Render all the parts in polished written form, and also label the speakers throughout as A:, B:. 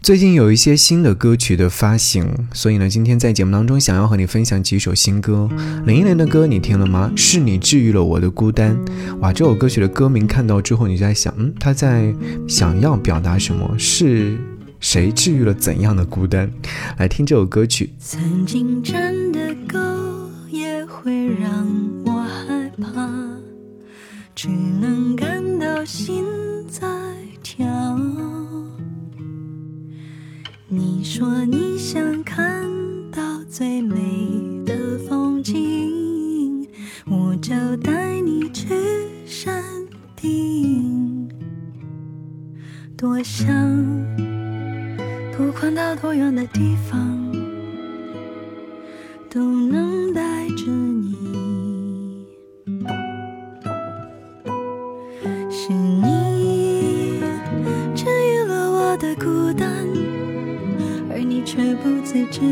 A: 最近有一些新的歌曲的发行，所以呢，今天在节目当中想要和你分享几首新歌。林忆莲的歌你听了吗？是你治愈了我的孤单。哇，这首歌曲的歌名看到之后，你就在想，他在想要表达什么？是谁治愈了怎样的孤单？来听这首歌曲。
B: 曾经站的高也会让我害怕，只能感到心在跳。你说你想看到最美的风景，我就带你去山顶。多想多宽到多远的地方，都能带着你。是你治愈了我的孤单，而你却不自知，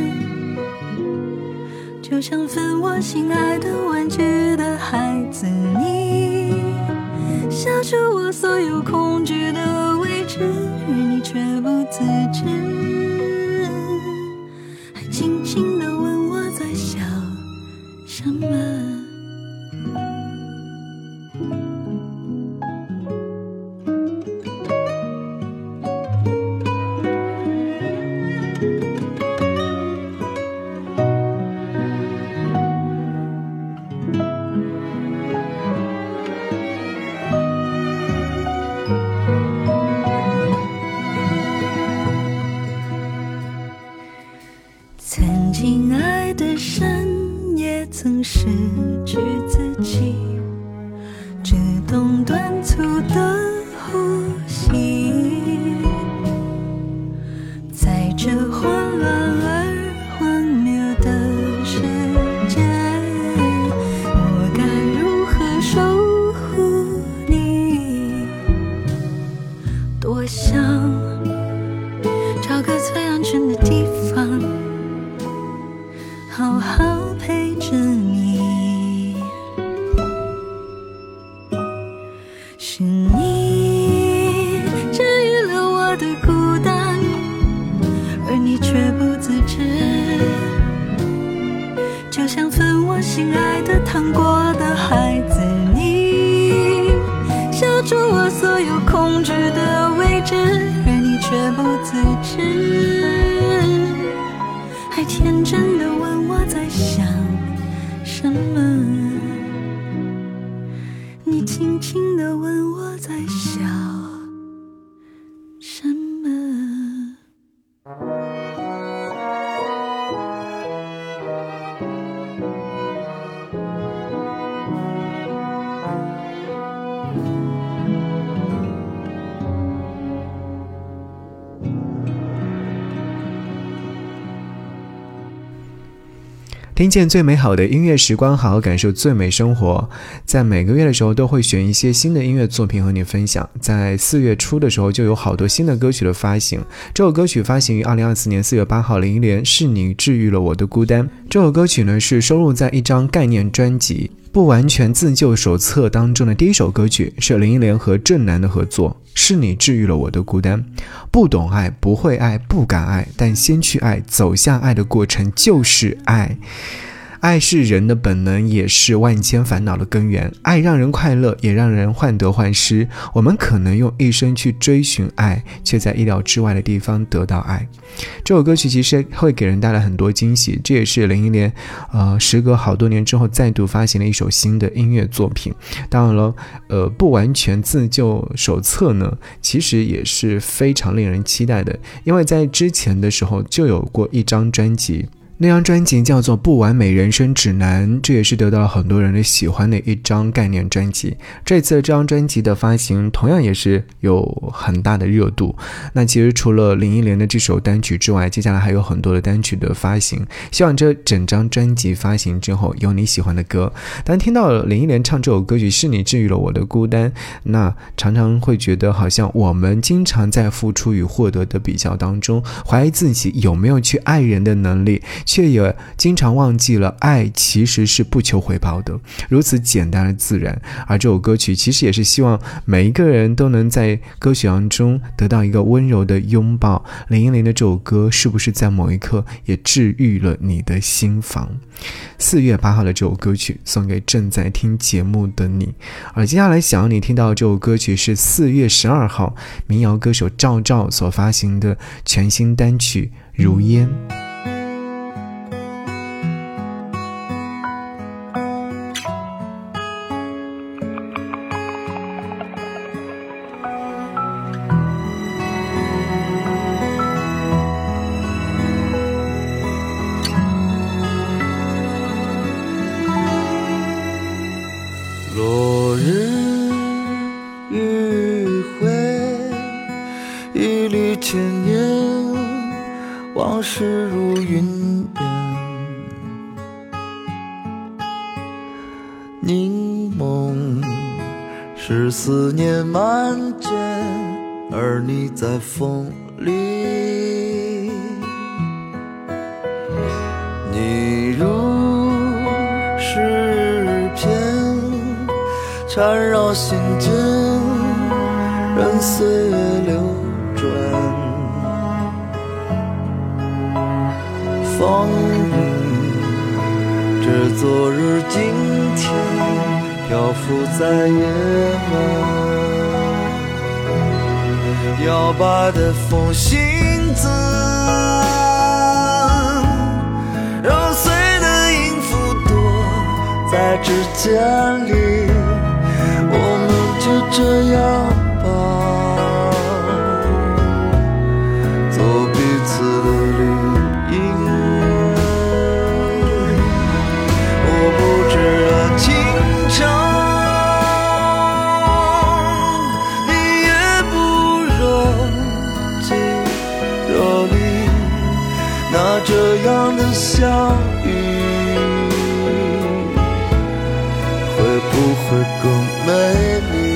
B: 就像分我心爱的玩具的孩子，你消除我所有恐惧的位置，而你却不自知，还轻轻地问我在笑什么。曾经爱的深，也曾失去自己，只懂短促的呼吸。在这混乱而荒谬的世界，我该如何守护你？多想找个最安全的地方，好好陪着你。是你治愈了我的孤单，而你却不自知，就像分我心爱的糖果的孩子，你消除我所有恐惧的位置，而你却不自知，还天真的问我在想什么。你轻轻地问我在笑什么。
A: 听见最美好的音乐时光，好好感受最美生活。在每个月的时候都会选一些新的音乐作品和你分享，在4月初的时候就有好多新的歌曲的发行。这首歌曲发行于2024年4月8号，林忆莲是你治愈了我的孤单。这首歌曲呢是收录在一张概念专辑不完全自救手册当中的第一首歌曲，是林忆莲和郑楠的合作，是你治愈了我的孤单。不懂爱，不会爱，不敢爱，但先去爱，走向爱的过程就是爱。爱是人的本能，也是万千烦恼的根源。爱让人快乐，也让人患得患失。我们可能用一生去追寻爱，却在意料之外的地方得到爱。这首歌曲其实会给人带来很多惊喜，这也是林忆莲时隔好多年之后再度发行了一首新的音乐作品。当然了，不完全自救手册呢，其实也是非常令人期待的，因为在之前的时候就有过一张专辑。那张专辑叫做《不完美人生指南》，这也是得到了很多人的喜欢的一张概念专辑。这次这张专辑的发行同样也是有很大的热度。那其实除了林忆莲的这首单曲之外，接下来还有很多的单曲的发行，希望这整张专辑发行之后有你喜欢的歌。当听到林忆莲唱这首歌曲是你治愈了我的孤单，那常常会觉得好像我们经常在付出与获得的比较当中怀疑自己有没有去爱人的能力， 却也经常忘记了爱其实是不求回报的，如此简单而自然。而这首歌曲其实也是希望每一个人都能在歌曲当中得到一个温柔的拥抱。林忆莲的这首歌是不是在某一刻也治愈了你的心房？4月8号的这首歌曲送给正在听节目的你。而接下来想要你听到的这首歌曲是4月12号民谣歌手赵照所发行的全新单曲《如烟》。
C: 落日余晖，一缕千年，往事如云烟。凝梦是思念漫卷，而你在风里。你如诗篇，缠绕心间，任岁月流转。风云这昨日今天，漂浮在夜晚。摇摆的风信子，揉碎的音符多在指尖里。我们就这样吧，做彼此的绿荫。我不知道情长，你也不若即若离，那这样的相遇会不会更美丽？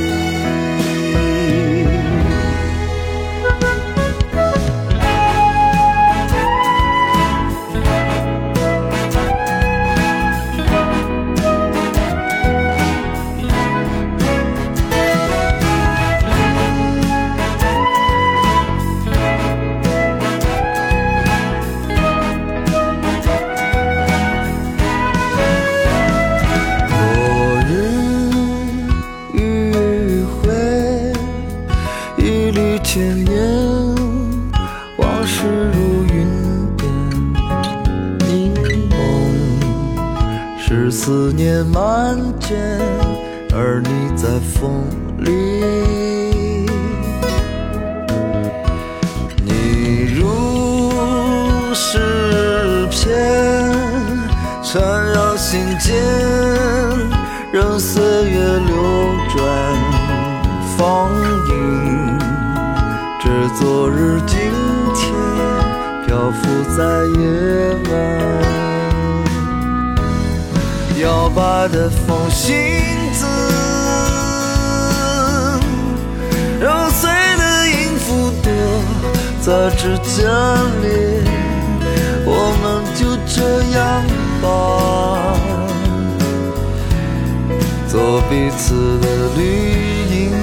C: 千年往事如云烟，凝梦是思念漫卷，而你在风里。你如诗篇，缠绕心间，任岁月流转。风影这昨日今天，漂浮在夜晚。摇摆的风信子，揉碎的音符多在指尖里。我们就这样吧，做彼此的绿荫。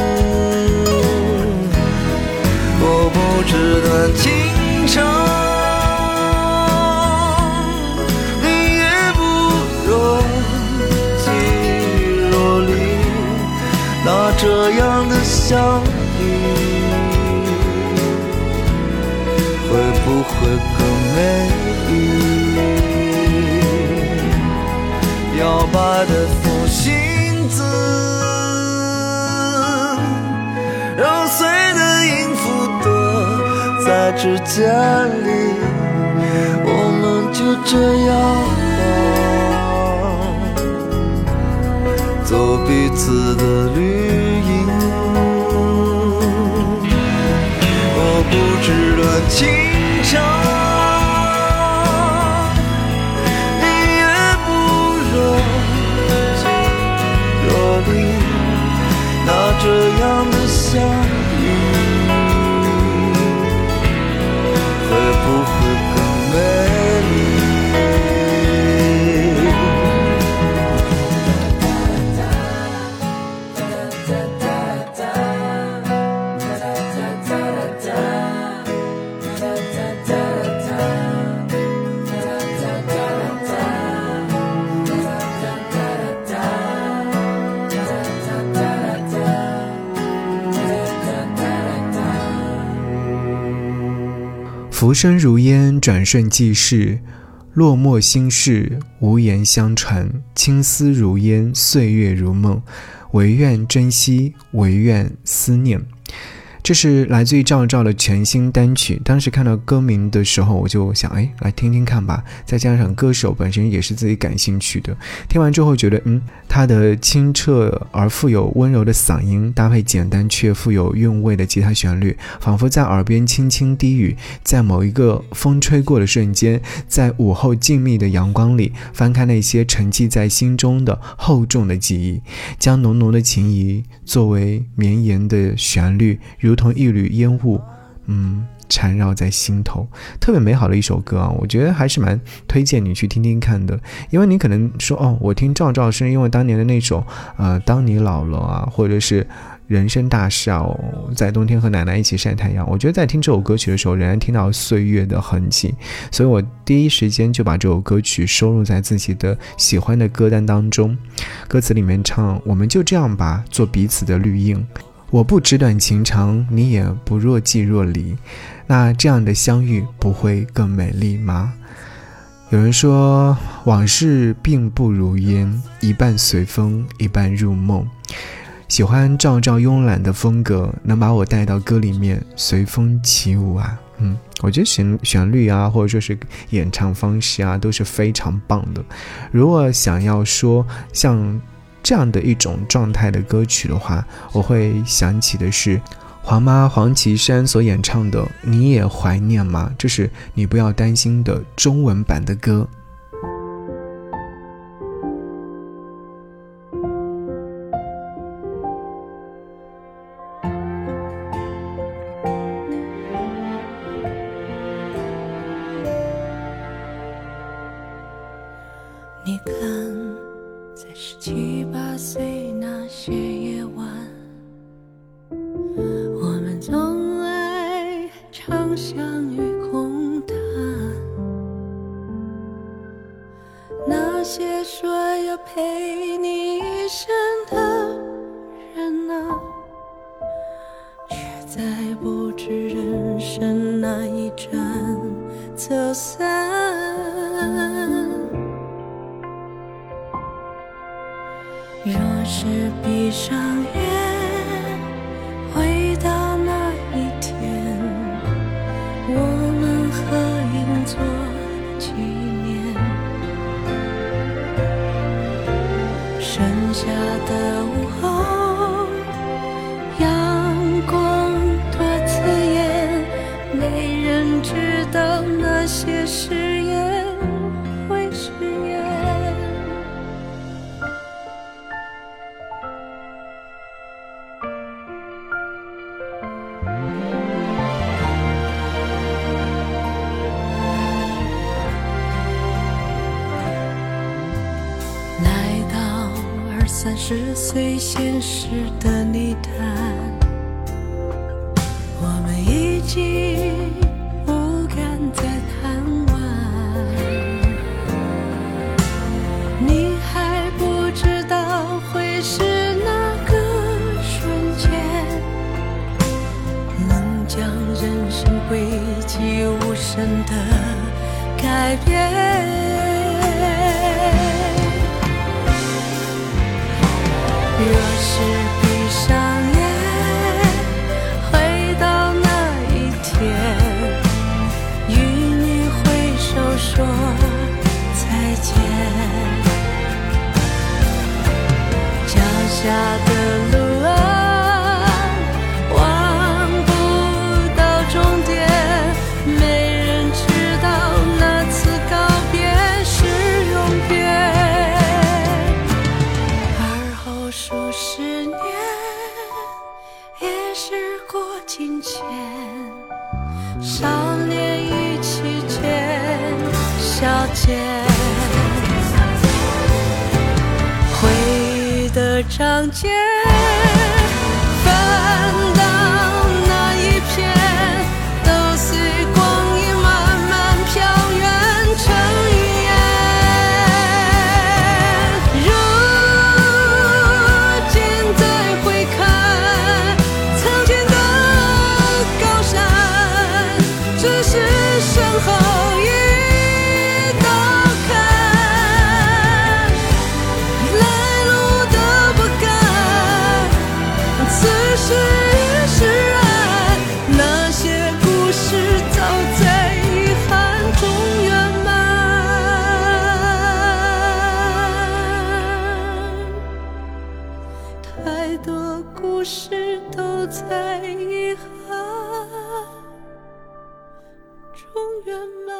C: 我不知段情长，你也不若即若离，那这样的相遇会不会更美丽？摇摆的风信子，揉碎的音符多在指尖里。我们就这样吧，做彼此的绿荫。我不知段情长，你也不若即若离，那这样的相遇会不会更美丽？
A: 浮生如烟，转瞬即逝，落寞心事，无言相传。青丝如烟，岁月如梦，唯愿珍惜，唯愿思念。这是来自于赵照的全新单曲，当时看到歌名的时候我就想来听听看吧，再加上歌手本身也是自己感兴趣的，听完之后觉得他的清澈而富有温柔的嗓音，搭配简单却富有韵味的吉他旋律，仿佛在耳边轻轻低语，在某一个风吹过的瞬间，在午后静谧的阳光里，翻开那些沉积在心中的厚重的记忆，将浓浓的情谊作为绵延的旋律，如同一缕烟雾缠绕在心头。特别美好的一首歌啊，我觉得还是蛮推荐你去听听看的。因为你可能说我听赵照是因为当年的那首当你老了啊，或者是人生大事啊，在冬天和奶奶一起晒太阳。我觉得在听这首歌曲的时候仍然听到岁月的痕迹，所以我第一时间就把这首歌曲收录在自己的喜欢的歌单当中。歌词里面唱，我们就这样吧，做彼此的绿荫，我不纸短情长，你也不若即若离，那这样的相遇不会更美丽吗？有人说往事并不如烟，一半随风，一半入梦。喜欢赵照慵懒的风格，能把我带到歌里面随风起舞啊。我觉得旋律啊，或者说是演唱方式啊，都是非常棒的。如果想要说像这样的一种状态的歌曲的话，我会想起的是黄妈黄绮珊所演唱的《你也怀念吗》，这是你不要担心的中文版的歌。
B: 你看在17、18岁那些夜晚，我们总爱畅想与空谈，那些说要陪你一生的人啊，却在不知人生哪一站走散。若是闭上眼，回到那一天，我们合影做纪念，剩下的午后，阳光多刺眼，没人知道那些誓言会实现。30岁现实的泥潭，我们已经不敢再贪玩，你还不知道会是那个瞬间，能将人生轨迹无声的改变。若是闭上眼，回到那一天，与你挥手说再见，脚下的路啊，望不到终点，没人知道那次告别是永别。数十年，也时过境迁，少年一起肩相肩，回忆的章节翻到那一片，都随光阴慢慢飘远成烟。只是圆满。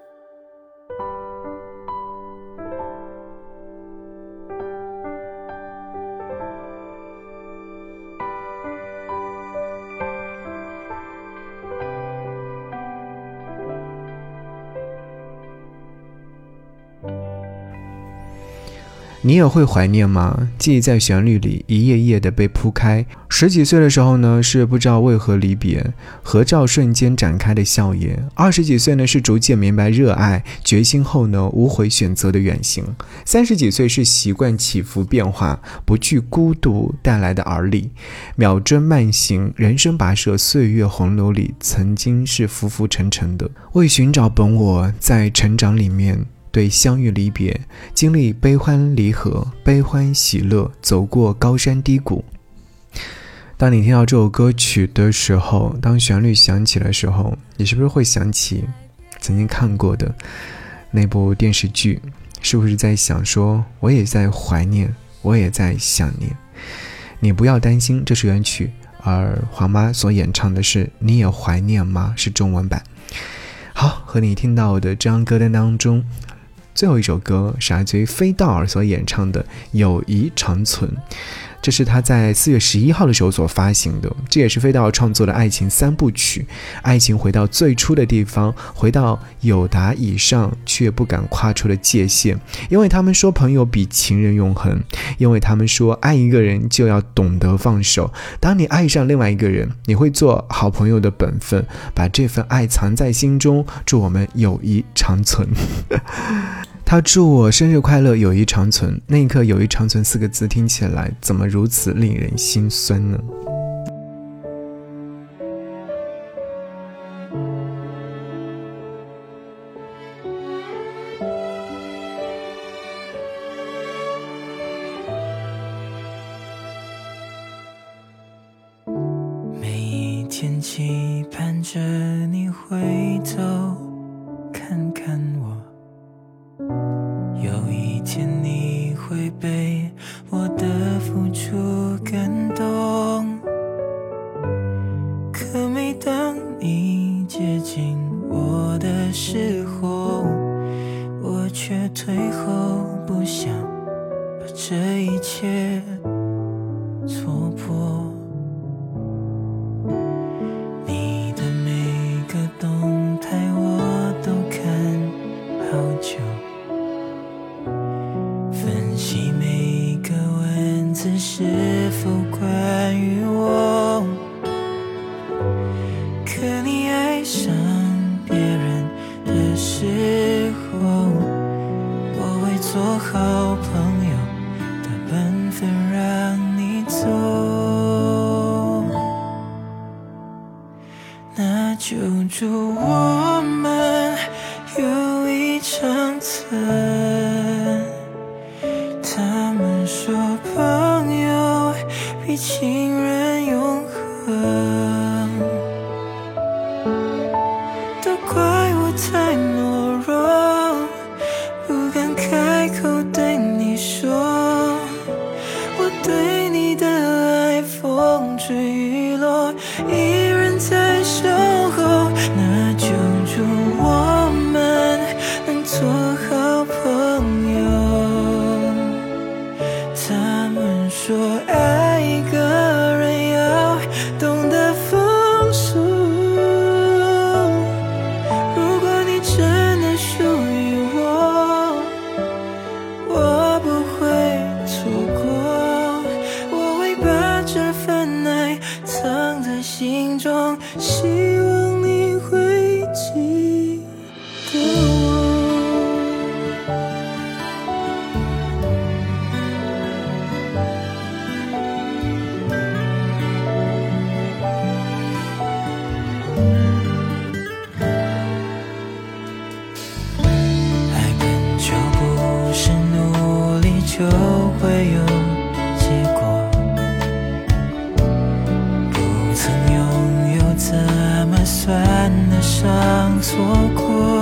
A: 你也会怀念吗？记忆在旋律里一页页的被铺开。10几岁的时候呢，是不知道为何离别，合照瞬间展开的笑颜。20几岁呢，是逐渐明白热爱，决心后呢，无悔选择的远行。30几岁是习惯起伏变化，不惧孤独带来的而立。秒针慢行，人生跋涉岁月洪流里，曾经是浮浮沉沉的。为寻找本我，在成长里面对相遇离别，经历悲欢离合，悲欢喜乐，走过高山低谷。当你听到这首歌曲的时候，当旋律响起的时候，你是不是会想起曾经看过的那部电视剧？是不是在想说，我也在怀念，我也在想念？你不要担心，这是原曲，而黄妈所演唱的是你也怀念吗？是中文版。好，和你听到的这张歌单当中，最后一首歌是来自于飞道尔所演唱的《友谊长存》，这是他在4月11号的时候所发行的，这也是飞道尔创作的爱情3部曲。爱情回到最初的地方，回到友达以上却不敢跨出的界限，因为他们说朋友比情人永恒，因为他们说爱一个人就要懂得放手。当你爱上另外一个人，你会做好朋友的本分，把这份爱藏在心中，祝我们友谊长存。他祝我生日快乐，友谊长存。那一刻，友谊长存4个字听起来怎么如此令人心酸呢？
C: 每一天期盼着你回头看看我，有一天你会被我的付出感动，可每当你接近我的时候，我却退后，不想把这一切戳破。你的每个动态我都看好久，分析每个文字是否关于我，可你爱上别人的时候，我会做好朋友的本分让你走，那就祝我们友谊长存。他们说朋友比情人永恒，都怪我太懦弱，不敢开口对你说，我对你的爱风吹雨落，依然在守候，那就祝我们能做好朋友。他们说爱一个人要懂得放手，如果你真的属于我，我不会错过，我会把这份爱藏在心中，希望你会记得我。爱本就不是努力就会有结果，不曾拥有怎么算得上错过，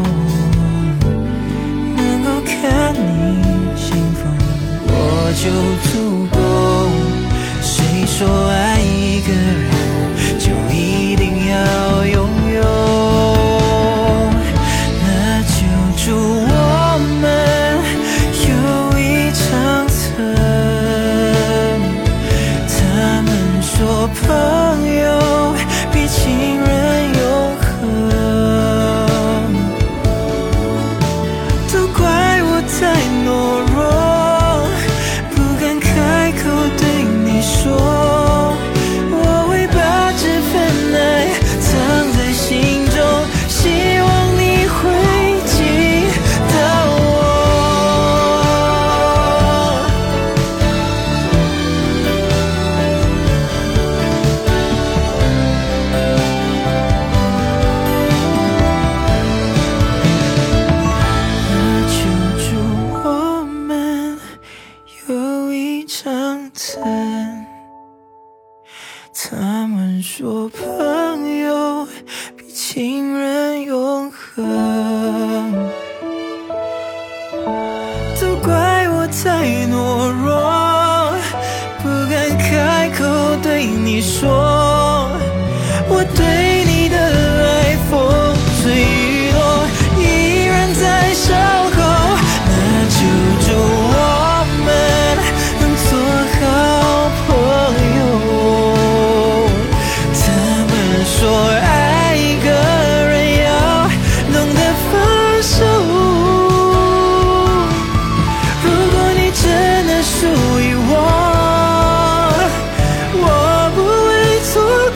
C: 能够看你幸福我就足够，谁说爱一个人就一定要拥有， 都怪我太懦弱，不敢开口对你说，我对你的爱风吹雨落，依然在身后。那就祝我们能做好朋友。他们说爱一个人要懂得放手，如果你真的属于我，我不会错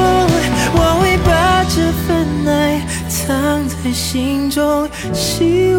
C: 过，我会把这份爱藏在心中，希望